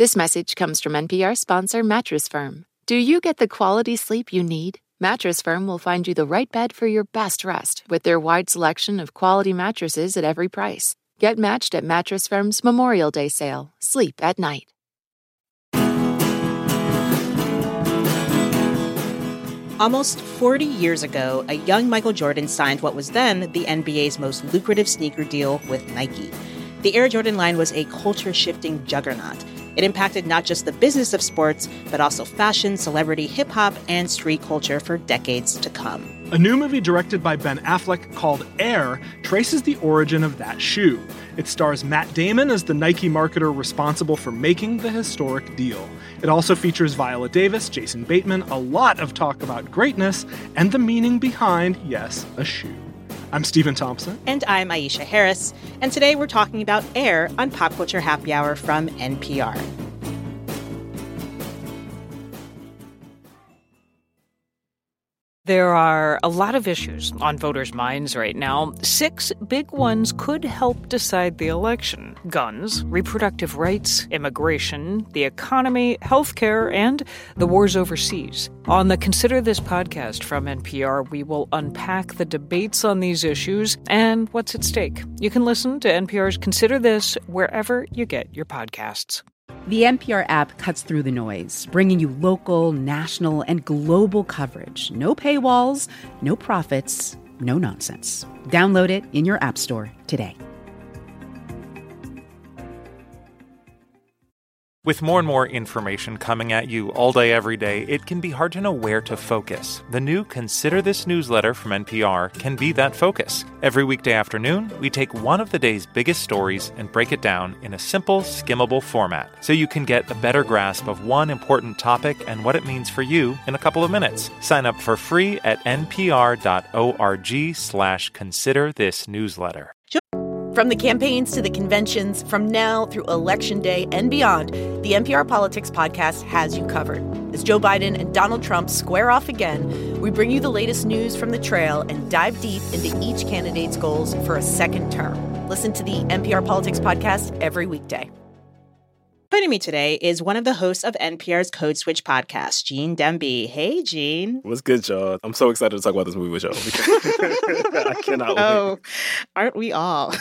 This message comes from NPR sponsor Mattress Firm. Do you get the quality sleep you need? Mattress Firm will find you the right bed for your best rest with their wide selection of quality mattresses at every price. Get matched at Mattress Firm's Memorial Day sale. Sleep at night. Almost 40 years ago, a young Michael Jordan signed what was then the NBA's most lucrative sneaker deal with Nike. The Air Jordan line was a culture-shifting juggernaut. It impacted not just the business of sports, but also fashion, celebrity, hip-hop, and street culture for decades to come. A new movie directed by Ben Affleck called Air traces the origin of that shoe. It stars Matt Damon as the Nike marketer responsible for making the historic deal. It also features Viola Davis, Jason Bateman, a lot of talk about greatness, and the meaning behind, yes, a shoe. I'm Stephen Thompson. And I'm Aisha Harris. And today we're talking about Air on Pop Culture Happy Hour from NPR. There are a lot of issues on voters' minds right now. 6 big ones could help decide the election: guns, reproductive rights, immigration, the economy, healthcare, and the wars overseas. On the Consider This podcast from NPR, we will unpack the debates on these issues and what's at stake. You can listen to NPR's Consider This wherever you get your podcasts. The NPR app cuts through the noise, bringing you local, national, and global coverage. No paywalls, no profits, no nonsense. Download it in your app store today. With more and more information coming at you all day, every day, it can be hard to know where to focus. The new Consider This newsletter from NPR can be that focus. Every weekday afternoon, we take one of the day's biggest stories and break it down in a simple, skimmable format, so you can get a better grasp of one important topic and what it means for you in a couple of minutes. Sign up for free at npr.org/considerthisnewsletter. From the campaigns to the conventions, from now through Election Day and beyond, the NPR Politics Podcast has you covered. As Joe Biden and Donald Trump square off again, we bring you the latest news from the trail and dive deep into each candidate's goals for a second term. Listen to the NPR Politics Podcast every weekday. Joining me today is one of the hosts of NPR's Code Switch podcast, Gene Demby. Hey, Gene. What's good, y'all? I'm so excited to talk about this movie with y'all. I cannot wait. Oh, aren't we all?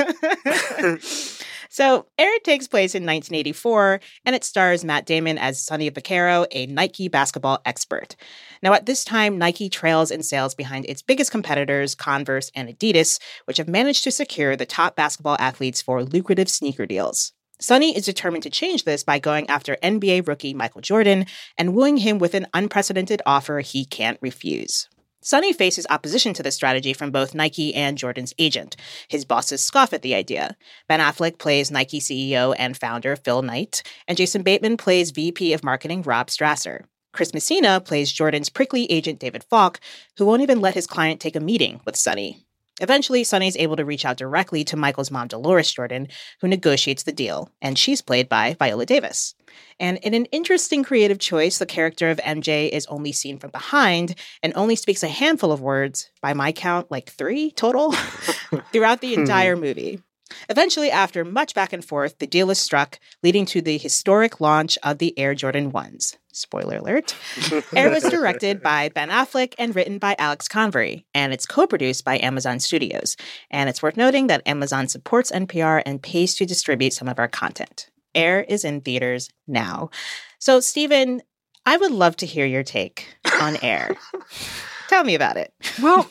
So, Air takes place in 1984, and it stars Matt Damon as Sonny Vaccaro, a Nike basketball expert. Now, at this time, Nike trails in sales behind its biggest competitors, Converse and Adidas, which have managed to secure the top basketball athletes for lucrative sneaker deals. Sonny is determined to change this by going after NBA rookie Michael Jordan and wooing him with an unprecedented offer he can't refuse. Sonny faces opposition to this strategy from both Nike and Jordan's agent. His bosses scoff at the idea. Ben Affleck plays Nike CEO and founder Phil Knight, and Jason Bateman plays VP of Marketing Rob Strasser. Chris Messina plays Jordan's prickly agent David Falk, who won't even let his client take a meeting with Sonny. Eventually, Sonny's able to reach out directly to Michael's mom, Dolores Jordan, who negotiates the deal, and she's played by Viola Davis. And in an interesting creative choice, the character of MJ is only seen from behind and only speaks a handful of words, by my count, like 3 total, throughout the entire movie. Eventually, after much back and forth, the deal is struck, leading to the historic launch of the Air Jordan 1s. Spoiler alert. Air was directed by Ben Affleck and written by Alex Convery, and it's co-produced by Amazon Studios. And it's worth noting that Amazon supports NPR and pays to distribute some of our content. Air is in theaters now. So, Stephen, I would love to hear your take on Air. Tell me about it. Well,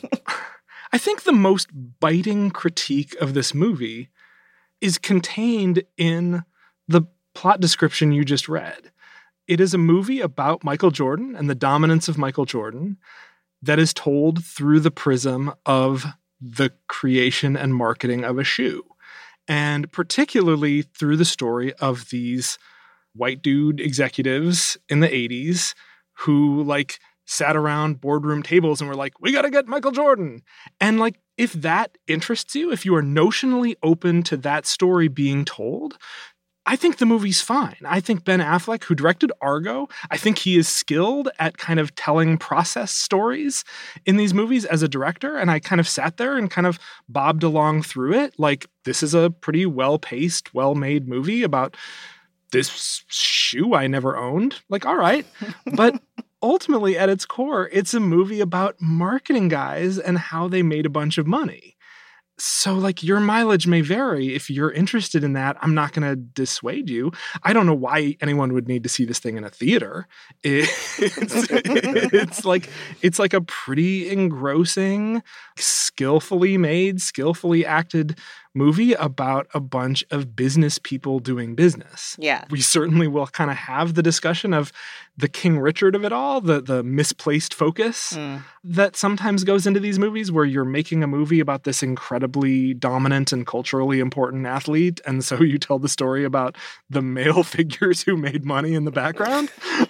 I think the most biting critique of this movie is contained in the plot description you just read. It is a movie about Michael Jordan and the dominance of Michael Jordan that is told through the prism of the creation and marketing of a shoe, and particularly through the story of these white dude executives in the 80s who, like, sat around boardroom tables and were like, we got to get Michael Jordan. And, like, if that interests you, if you are notionally open to that story being told, I think the movie's fine. I think Ben Affleck, who directed Argo, I think he is skilled at kind of telling process stories in these movies as a director. And I kind of sat there and kind of bobbed along through it. Like, this is a pretty well-paced, well-made movie about this shoe I never owned. Like, all right. But ultimately, at its core, it's a movie about marketing guys and how they made a bunch of money. So, like, your mileage may vary. If you're interested in that, I'm not going to dissuade you. I don't know why anyone would need to see this thing in a theater. It's like a pretty engrossing, skillfully made, skillfully acted movie about a bunch of business people doing business. Yeah. We certainly will kind of have the discussion of the King Richard of it all, the misplaced focus that sometimes goes into these movies where you're making a movie about this incredibly dominant and culturally important athlete, and so you tell the story about the male figures who made money in the background.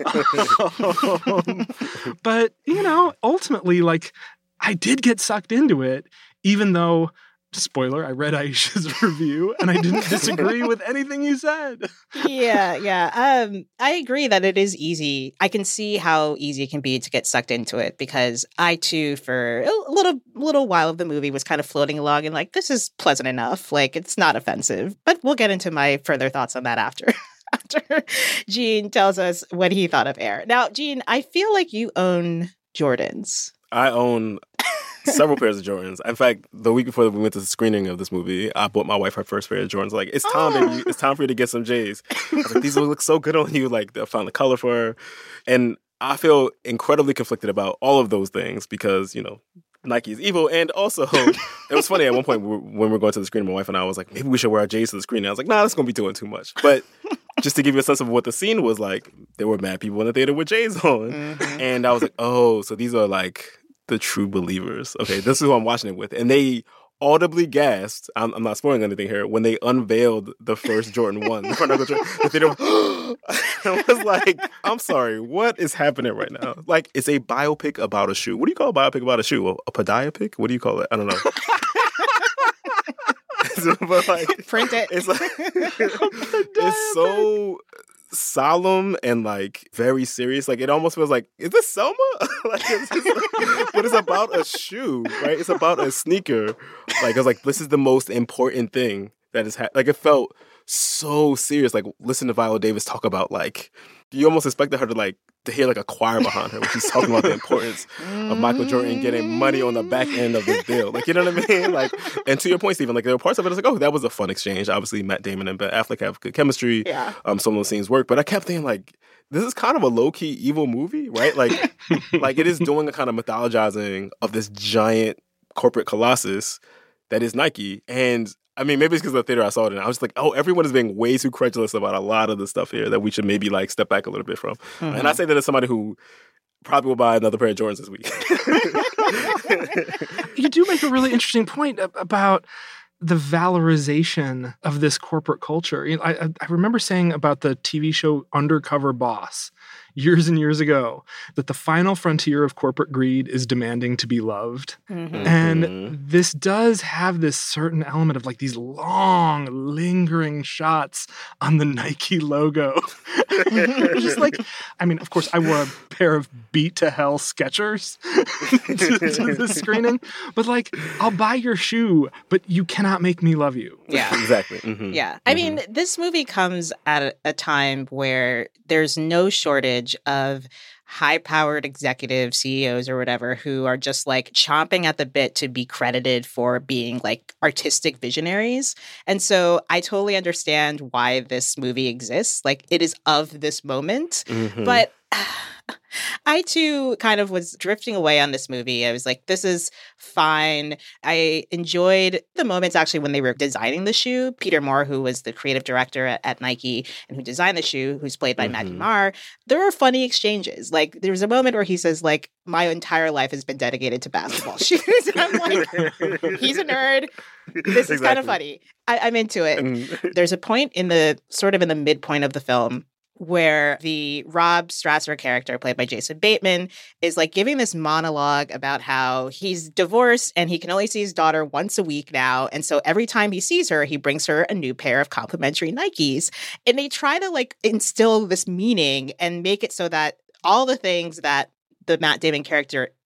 But, ultimately, like, I did get sucked into it, even though, spoiler, I read Aisha's review and I didn't disagree with anything you said. Yeah. I agree that it is easy. I can see how easy it can be to get sucked into it because I too, for a little while of the movie, was kind of floating along and like, this is pleasant enough. Like, it's not offensive. But we'll get into my further thoughts on that after Gene tells us what he thought of Air. Now, Gene, I feel like you own Jordans. I own several pairs of Jordans. In fact, the week before we went to the screening of this movie, I bought my wife her first pair of Jordans. Like, it's time, baby. It's time for you to get some J's. I was like, these will look so good on you. Like, I found the color for her. And I feel incredibly conflicted about all of those things because, Nike is evil. And also, it was funny at one point when we were going to the screening, my wife and I was like, maybe we should wear our J's to the screening. I was like, nah, that's going to be doing too much. But just to give you a sense of what the scene was like, there were mad people in the theater with J's on. Mm-hmm. And I was like, oh, so these are like the true believers. Okay, this is who I'm watching it with. And they audibly gasped, I'm not spoiling anything here, when they unveiled the first Jordan 1 in front of the theater. I was like, I'm sorry, what is happening right now? Like, it's a biopic about a shoe. What do you call a biopic about a shoe? A podiapic? What do you call it? I don't know. But like, print it. It's like, it's so solemn and like very serious. Like, it almost feels like, is this Selma? Like, but it's about a shoe, right? It's about a sneaker. Like, I was like, this is the most important thing that is like, it felt so serious. Like, listen to Viola Davis talk about, like, you almost expected her to hear like a choir behind her when she's talking about the importance of Michael Jordan getting money on the back end of this deal. Like, you know what I mean? Like, and to your point, Stephen, like, there were parts of it I was like, oh, that was a fun exchange. Obviously, Matt Damon and Ben Affleck have good chemistry. Yeah. Some of those scenes work. But I kept thinking, like, this is kind of a low-key evil movie, right? Like, like, it is doing a kind of mythologizing of this giant corporate colossus that is Nike. And I mean, maybe it's because of the theater I saw it in. I was like, oh, everyone is being way too credulous about a lot of the stuff here that we should maybe like step back a little bit from. Mm-hmm. And I say that as somebody who probably will buy another pair of Jordans this week. You do make a really interesting point about the valorization of this corporate culture. I remember saying about the TV show Undercover Boss years and years ago that the final frontier of corporate greed is demanding to be loved. Mm-hmm. And this does have this certain element of like these long, lingering shots on the Nike logo. Just like, I mean, of course, I wore a pair of beat to hell Skechers to the screening, but like, I'll buy your shoe, but you cannot make me love you. Yeah, exactly. Mm-hmm. Yeah. I mean, this movie comes at a time where there's no shortage of high-powered executive CEOs or whatever who are just like chomping at the bit to be credited for being like artistic visionaries. And so I totally understand why this movie exists. Like, it is of this moment. Mm-hmm. But I, too, kind of was drifting away on this movie. I was like, this is fine. I enjoyed the moments, actually, when they were designing the shoe. Peter Moore, who was the creative director at Nike and who designed the shoe, who's played by Matthew Marr, there are funny exchanges. Like, there was a moment where he says, like, my entire life has been dedicated to basketball shoes. And I'm like, he's a nerd. This is kind of funny. I'm into it. There's a point in the midpoint of the film where the Rob Strasser character, played by Jason Bateman, is like giving this monologue about how he's divorced and he can only see his daughter once a week now. And so every time he sees her, he brings her a new pair of complimentary Nikes. And they try to like instill this meaning and make it so that all the things that the Matt Damon character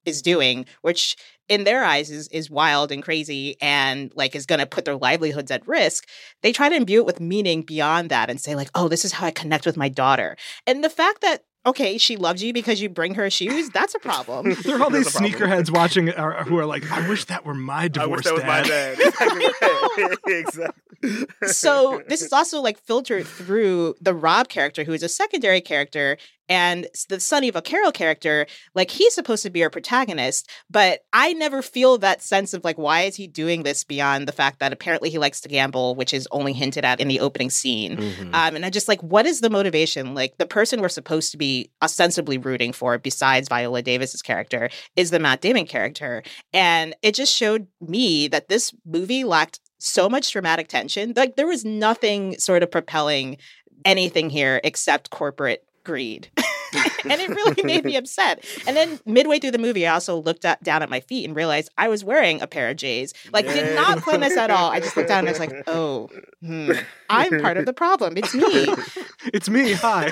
is doing, which in their eyes is wild and crazy and like is going to put their livelihoods at risk, they try to imbue it with meaning beyond that and say like, oh, this is how I connect with my daughter. And the fact that, okay, she loves you because you bring her shoes, that's a problem. There are all these sneakerheads watching who are like, I wish that were my divorce dad. I wish that was my dad. Exactly. So this is also like filtered through the Rob character, who is a secondary character, and the Sonny Vaccaro character. Like, he's supposed to be our protagonist, but I never feel that sense of like, why is he doing this beyond the fact that apparently he likes to gamble, which is only hinted at in the opening scene. Mm-hmm. And I'm just like, what is the motivation? Like, the person we're supposed to be ostensibly rooting for, besides Viola Davis's character, is the Matt Damon character. And it just showed me that this movie lacked so much dramatic tension. Like, there was nothing sort of propelling anything here except corporate greed. And it really made me upset. And then midway through the movie, I also looked down at my feet and realized I was wearing a pair of J's. Like, did not plan this at all. I just looked down and I was like, oh, I'm part of the problem. It's me. It's me. Hi.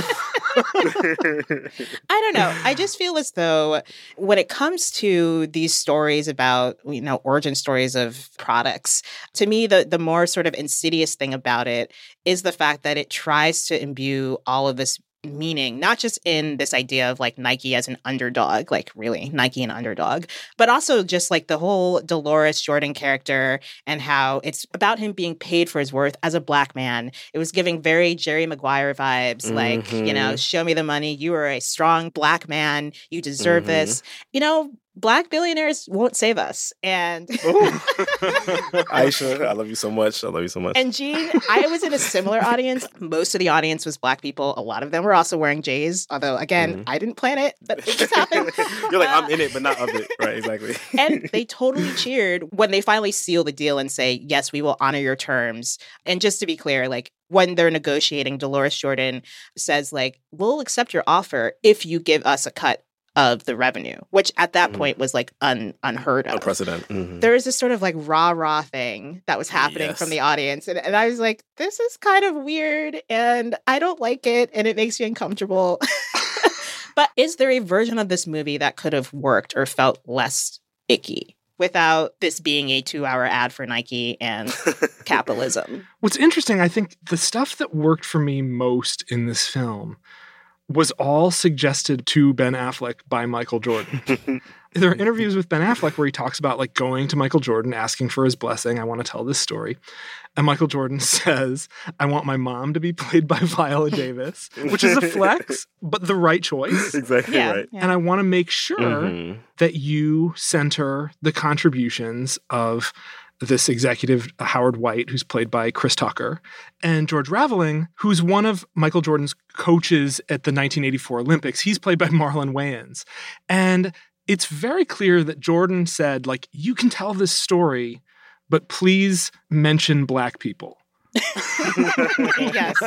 I don't know. I just feel as though when it comes to these stories about, you know, origin stories of products, to me, the more sort of insidious thing about it is the fact that it tries to imbue all of this meaning, not just in this idea of like Nike as an underdog, like really Nike an underdog, but also just like the whole Dolores Jordan character and how it's about him being paid for his worth as a Black man. It was giving very Jerry Maguire vibes, like, you know, show me the money. You are a strong Black man. You deserve this. You know, Black billionaires won't save us. And Aisha, I love you so much. I love you so much. And Gene, I was in a similar audience. Most of the audience was Black people. A lot of them were also wearing J's. Although, again, I didn't plan it, but it just happened. You're like, I'm in it, but not of it. Right, exactly. And they totally cheered when they finally seal the deal and say, yes, we will honor your terms. And just to be clear, like, when they're negotiating, Dolores Jordan says, like, we'll accept your offer if you give us a cut of the revenue, which at that point was like unheard of. Unprecedented. There was this sort of like rah-rah thing that was happening from the audience. And I was like, this is kind of weird and I don't like it and it makes me uncomfortable. But is there a version of this movie that could have worked or felt less icky without this being a 2-hour ad for Nike and capitalism? What's interesting, I think the stuff that worked for me most in this film was all suggested to Ben Affleck by Michael Jordan. There are interviews with Ben Affleck where he talks about like going to Michael Jordan, asking for his blessing. I want to tell this story. And Michael Jordan says, I want my mom to be played by Viola Davis, which is a flex, but the right choice. Exactly right. And I want to make sure that you center the contributions of this executive, Howard White, who's played by Chris Tucker, and George Raveling, who's one of Michael Jordan's coaches at the 1984 Olympics. He's played by Marlon Wayans. And it's very clear that Jordan said, like, you can tell this story, but please mention Black people. Yes.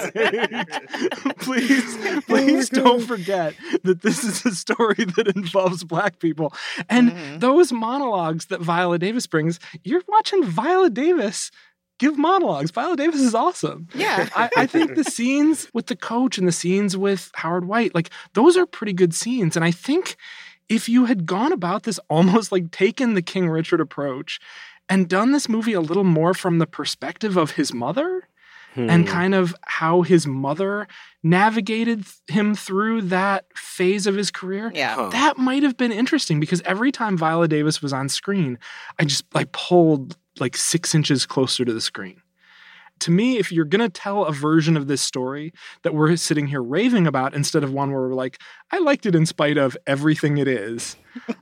Please don't forget that this is a story that involves Black people. And those monologues that Viola Davis brings, you're watching Viola Davis give monologues. Viola Davis is awesome. Yeah. I think the scenes with the coach and the scenes with Howard White, like, those are pretty good scenes. And I think if you had gone about this almost like taken the King Richard approach and done this movie a little more from the perspective of his mother and kind of how his mother navigated him through that phase of his career, that might have been interesting, because every time Viola Davis was on screen, I pulled like 6 inches closer to the screen. To me, if you're going to tell a version of this story that we're sitting here raving about instead of one where we're like, I liked it in spite of everything it is,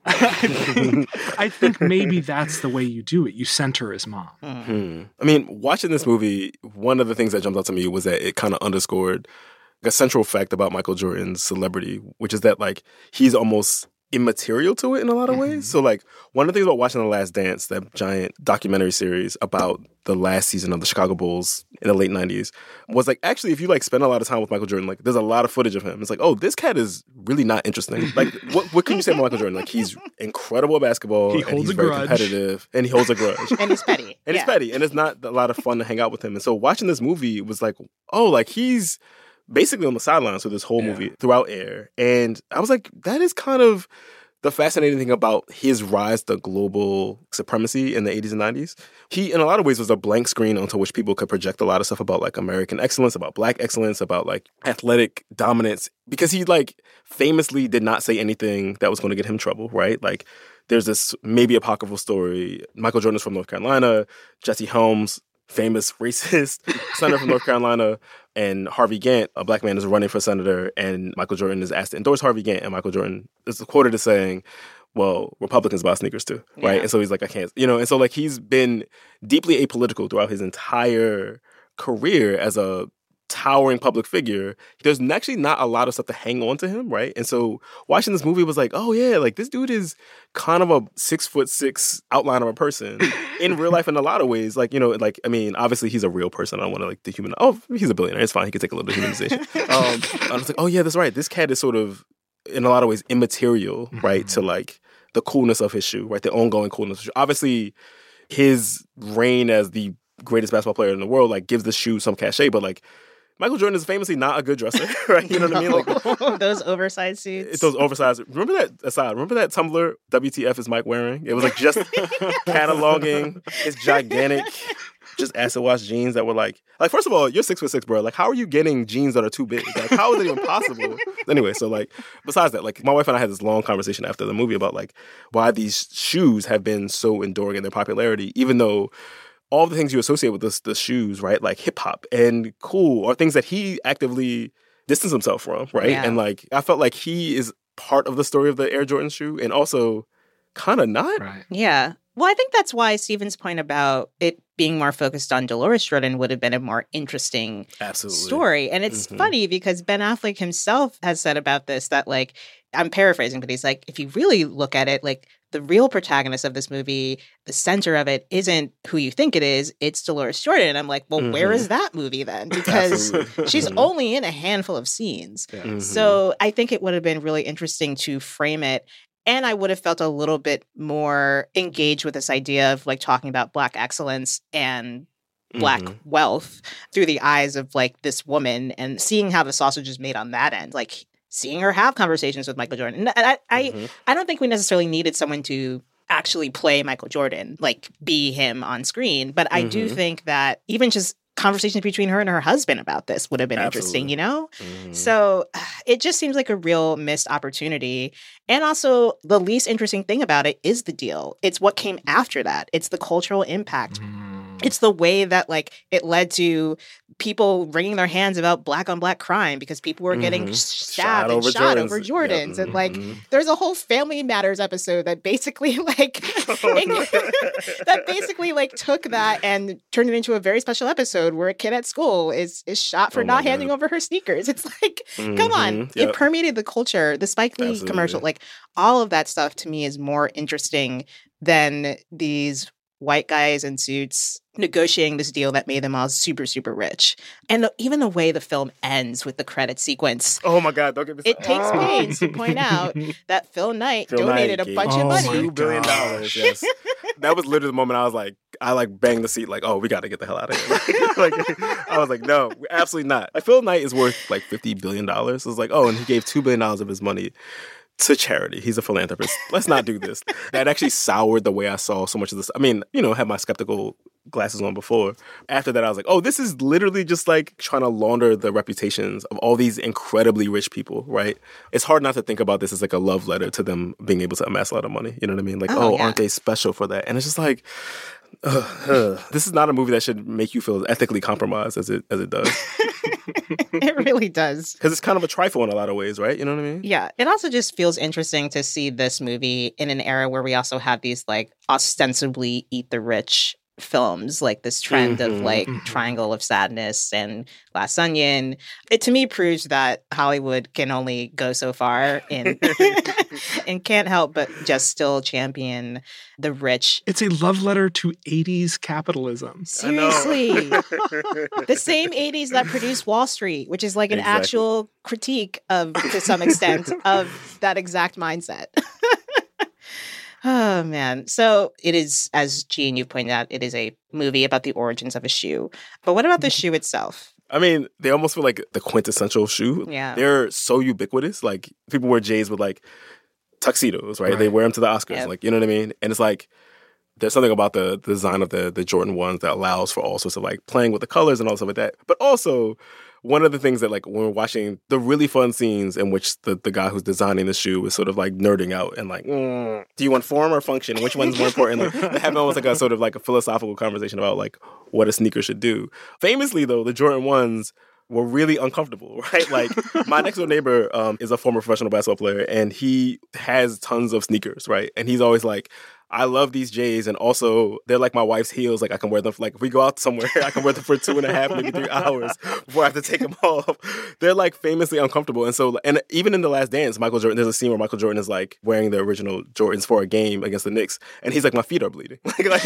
I think maybe that's the way you do it. You center his mom. I mean, watching this movie, one of the things that jumped out to me was that it kind of underscored a central fact about Michael Jordan's celebrity, which is that, like, he's almost immaterial to it in a lot of ways. So, like, one of the things about watching The Last Dance, that giant documentary series about the last season of the Chicago Bulls in the late 90s, was like, actually, if you like spend a lot of time with Michael Jordan, like, there's a lot of footage of him. It's like, oh, this cat is really not interesting. Like, what can you say about Michael Jordan? Like, he's incredible at basketball. He holds he's a very grudge. competitive, and he holds a grudge. And he's petty. He's petty, and it's not a lot of fun to hang out with him. And so watching this movie was like, oh, like, he's basically on the sidelines for this whole movie throughout air. And I was like, that is kind of the fascinating thing about his rise to global supremacy in the 80s and 90s, he, in a lot of ways, was a blank screen onto which people could project a lot of stuff about, like, American excellence, about Black excellence, about, like, athletic dominance, because he, like, famously did not say anything that was going to get him in trouble, right? Like, there's this maybe apocryphal story. Michael Jordan's from North Carolina. Jesse Helms, famous racist senator from North Carolina, and Harvey Gantt, a Black man, is running for senator, and Michael Jordan is asked to endorse Harvey Gantt, and Michael Jordan is quoted as saying, well, Republicans buy sneakers too, right? Yeah. And so he's like, I can't, and so, like, he's been deeply apolitical throughout his entire career as a towering public figure. There's actually not a lot of stuff to hang on to him, right? And so watching this movie was like, oh yeah, like, this dude is kind of a 6'6" outline of a person in real life in a lot of ways. Like, like, I mean, obviously he's a real person. I don't want to, like, dehumanize. Oh, he's a billionaire. It's fine. He can take a little dehumanization. I was like, oh yeah, that's right. This cat is sort of, in a lot of ways, immaterial, right? To, like, the coolness of his shoe, right? The ongoing coolness of his shoe. Obviously, his reign as the greatest basketball player in the world, like, gives the shoe some cachet, but, like, Michael Jordan is famously not a good dresser, right? You know what I mean? Like, those oversized suits. It's those oversized. Remember that Tumblr, WTF is Mike wearing? It was, like, just cataloging his gigantic, just acid wash jeans that were like, first of all, you're 6'6", bro. Like, how are you getting jeans that are too big? Like, how is it even possible? Anyway, so, like, besides that, like, my wife and I had this long conversation after the movie about, like, why these shoes have been so enduring in their popularity, even though all the things you associate with the shoes, right? Like hip hop and cool are things that he actively distanced himself from, right? Yeah. And, like, I felt like he is part of the story of the Air Jordan shoe and also kind of not. Right. Yeah. Well, I think that's why Stephen's point about it being more focused on Dolores Jordan would have been a more interesting story. And it's funny because Ben Affleck himself has said about this that, like, I'm paraphrasing, but he's like, if you really look at it, like, the real protagonist of this movie, the center of it isn't who you think it is, it's Dolores Jordan. And I'm like, well, where is that movie then? Because she's only in a handful of scenes. Yeah. So I think it would have been really interesting to frame it. And I would have felt a little bit more engaged with this idea of, like, talking about Black excellence and Black wealth through the eyes of, like, this woman and seeing how the sausage is made on that end. Like, seeing her have conversations with Michael Jordan. And I don't think we necessarily needed someone to actually play Michael Jordan, like, be him on screen. But I do think that even just conversations between her and her husband about this would have been interesting, So it just seems like a real missed opportunity. And also, the least interesting thing about it is the deal. It's what came after that. It's the cultural impact. It's the way that, like, it led to people wringing their hands about Black on Black crime because people were getting stabbed and shot over Jordans. And, like, there's a whole Family Matters episode that basically, like, took that and turned it into a very special episode where a kid at school is shot for not handing over her sneakers. It's like, come on. It permeated the culture. The Spike Lee commercial, like, all of that stuff to me is more interesting than these white guys in suits negotiating this deal that made them all super, super rich. And even the way the film ends with the credit sequence. Oh my God, don't get me started. It takes pains to point out that Phil Knight donated a bunch of money. $2 billion, yes. That was literally the moment I was like, banged the seat, like, oh, we got to get the hell out of here. Like, I was like, no, absolutely not. Like, Phil Knight is worth like $50 billion. It was like, oh, and he gave $2 billion of his money to charity. He's a philanthropist. Let's not do this. That actually soured the way I saw so much of this. I mean, had my skeptical glasses on before. After that, I was like, oh, this is literally just like trying to launder the reputations of all these incredibly rich people, right? It's hard not to think about this as like a love letter to them being able to amass a lot of money. You know what I mean? Like, aren't they special for that? And it's just like, this is not a movie that should make you feel as ethically compromised as it does. It really does. Because it's kind of a trifle in a lot of ways, right? You know what I mean? Yeah. It also just feels interesting to see this movie in an era where we also have these, like, ostensibly eat the rich films, like this trend of, like, Triangle of Sadness and Glass Onion. It, to me, proves that Hollywood can only go so far and can't help but just still champion the rich. It's a love letter to 80s capitalism. Seriously. The same 80s that produced Wall Street, which is like an actual critique of, to some extent, of that exact mindset. Oh, man. So it is, as Gene, you've pointed out, it is a movie about the origins of a shoe. But what about the shoe itself? I mean, they almost feel like the quintessential shoe. Yeah. They're so ubiquitous. Like, people wear J's with, like, tuxedos, right? They wear them to the Oscars. Yep. Like, you know what I mean? And it's like, there's something about the design of the Jordan 1s that allows for all sorts of like playing with the colors and all stuff like that. But also, one of the things that like when we're watching the really fun scenes in which the guy who's designing the shoe is sort of like nerding out and like, do you want form or function? Which one's more important? Like, they have almost like a sort of like a philosophical conversation about like what a sneaker should do. Famously though, the Jordan 1s were really uncomfortable, right? Like, my next door neighbor is a former professional basketball player, and he has tons of sneakers, right? And he's always like, I love these J's, and also they're like my wife's heels. Like, I can wear them for, like, if we go out somewhere, I can wear them for 2.5, maybe 3 hours before I have to take them off. They're like famously uncomfortable. And so, and even in The Last Dance, Michael Jordan, there's a scene where Michael Jordan is like wearing the original Jordans for a game against the Knicks, and he's like, my feet are bleeding. And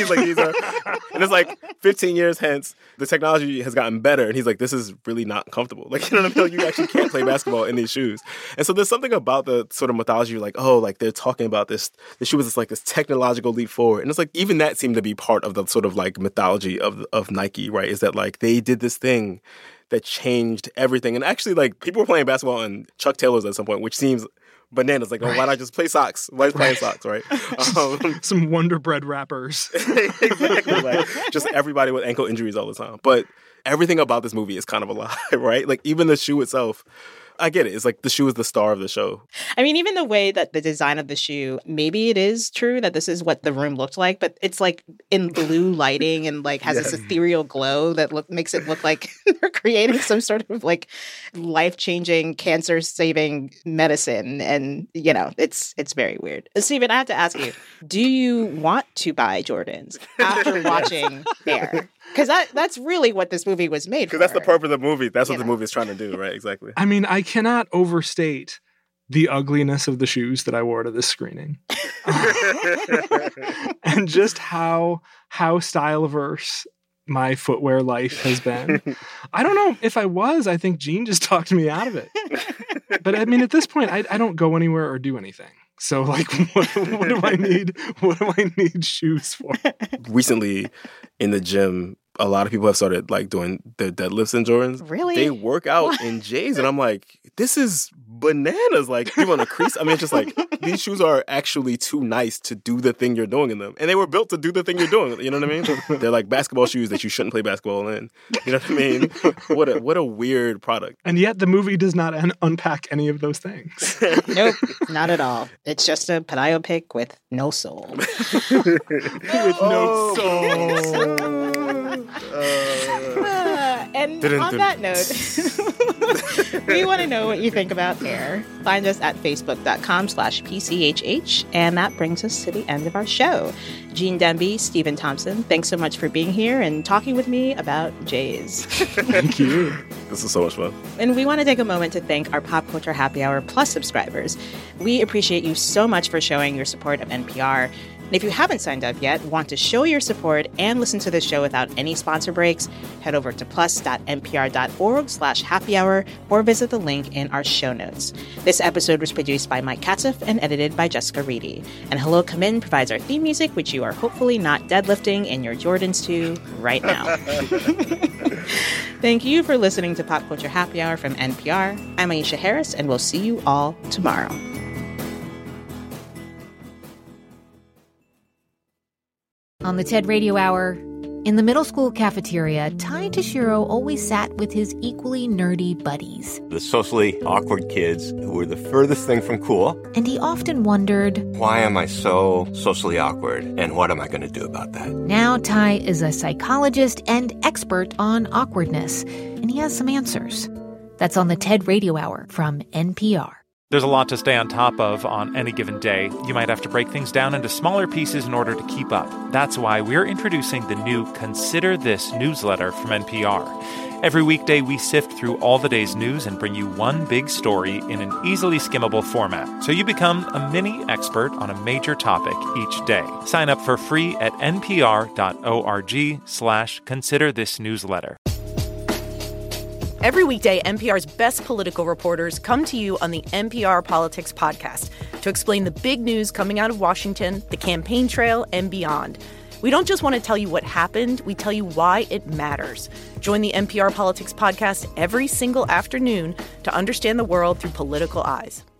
it's like 15 years hence, the technology has gotten better, and he's like, this is really not comfortable. Like, you know what I mean? You actually can't play basketball in these shoes. And so there's something about the sort of mythology, like, oh, like they're talking about this, the shoe is like this technological leap forward. And it's like, even that seemed to be part of the sort of like mythology of Nike, right? Is that like they did this thing that changed everything. And actually, like, people were playing basketball in Chuck Taylors at some point, which seems bananas. Like, oh, why not just play socks? Why is playing socks, right? Some Wonder Bread wrappers. Exactly. Like, just everybody with ankle injuries all the time. But everything about this movie is kind of a lie, right? Like, even the shoe itself, I get it. It's like the shoe is the star of the show. I mean, even the way that the design of the shoe, maybe it is true that this is what the room looked like, but it's like in blue lighting and like has this ethereal glow that makes it look like they're creating some sort of like life-changing, cancer-saving medicine. And, you know, it's very weird. Stephen, I have to ask you, do you want to buy Jordans after watching Air? Because that's really what this movie was made for. Because that's the purpose of the movie. That's what the movie is trying to do, right? Exactly. I mean, I cannot overstate the ugliness of the shoes that I wore to this screening. And just how style-averse my footwear life has been. I don't know if I was. I think Gene just talked me out of it. But I mean, at this point, I don't go anywhere or do anything. So, like, what do I need? What do I need shoes for? Recently, in the gym, a lot of people have started like doing their deadlifts in Jordans. Really? They work out in J's, and I'm like, this is bananas. Like, people on a crease. I mean, it's just like, these shoes are actually too nice to do the thing you're doing in them, and they were built to do the thing you're doing. You know what I mean? They're like basketball shoes that you shouldn't play basketball in. You know what I mean? What a weird product. And yet, the movie does not unpack any of those things. Nope, not at all. It's just a biopic with no soul. With no soul. And on that note, we want to know what you think about Air. Find us at facebook.com/PCHH. And that brings us to the end of our show. Gene Demby, Stephen Thompson, thanks so much for being here and talking with me about Jays. Thank you. This is so much fun. And we want to take a moment to thank our Pop Culture Happy Hour Plus subscribers. We appreciate you so much for showing your support of NPR. And if you haven't signed up yet, want to show your support and listen to the show without any sponsor breaks, head over to plus.npr.org/happy hour or visit the link in our show notes. This episode was produced by Mike Katzoff and edited by Jessica Reedy. And Hello Come In provides our theme music, which you are hopefully not deadlifting in your Jordans to right now. Thank you for listening to Pop Culture Happy Hour from NPR. I'm Aisha Harris, and we'll see you all tomorrow. On the TED Radio Hour, in the middle school cafeteria, Ty Tashiro always sat with his equally nerdy buddies. The socially awkward kids who were the furthest thing from cool. And he often wondered, why am I so socially awkward, and what am I going to do about that? Now Ty is a psychologist and expert on awkwardness, and he has some answers. That's on the TED Radio Hour from NPR. There's a lot to stay on top of on any given day. You might have to break things down into smaller pieces in order to keep up. That's why we're introducing the new Consider This newsletter from NPR. Every weekday, we sift through all the day's news and bring you one big story in an easily skimmable format, so you become a mini expert on a major topic each day. Sign up for free at npr.org/considerthisnewsletter. Every weekday, NPR's best political reporters come to you on the NPR Politics Podcast to explain the big news coming out of Washington, the campaign trail, and beyond. We don't just want to tell you what happened, we tell you why it matters. Join the NPR Politics Podcast every single afternoon to understand the world through political eyes.